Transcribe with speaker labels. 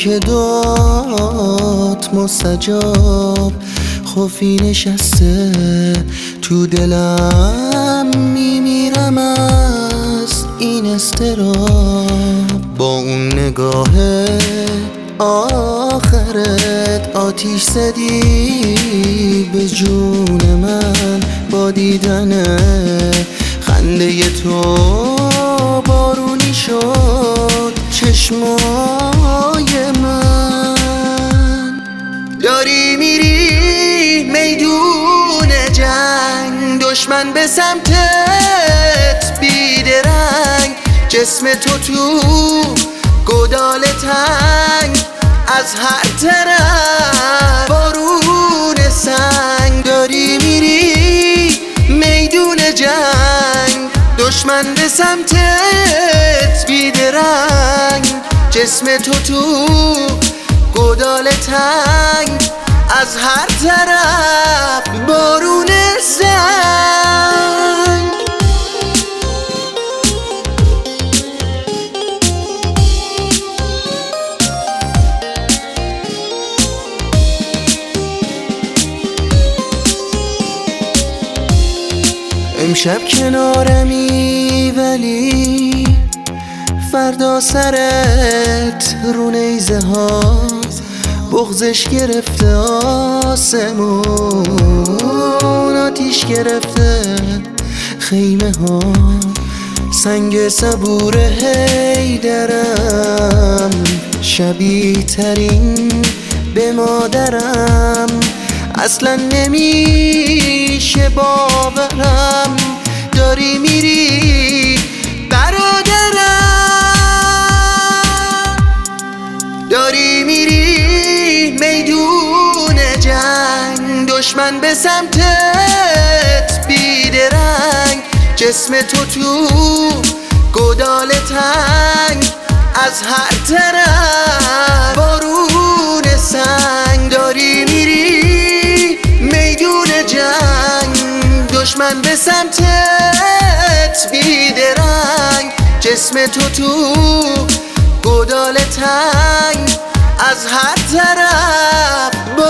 Speaker 1: که داد مستجاب، خوفی نشسته تو دلم، میمیرم از این استراب. با اون نگاه آخرت آتیش زدی به جون من، با دیدن خنده تو بارونی شد چشمای من. داری میری میدون جنگ، دشمن به سمتت بیدرنگ، جسم تو تو گودال تنگ، از هر طرف بارون سنگ. داری میری میدون جنگ، دشمن به سمتت بیدرنگ، جسم تو تو گودال تنگ، از هر طرف بارون سنگ. امشب کنارمی ولی فردا سرت رو نیزه ها، بغضش گرفته آسمون، آتیش گرفته خیمه ها، سنگ صبور حیدرم، شبیه ترین به مادرم، اصلا نمیشه باورم. داری میری برادرم، داری میری میدون جنگ، دشمن به سمتت بیدرنگ، جسم تو تو گودال تنگ، از هر طرف بارون سنگ. داری میری میدون جنگ، دشمن به سمتت بیدرنگ، جسم تو تو گودال تنگ، از هر طرف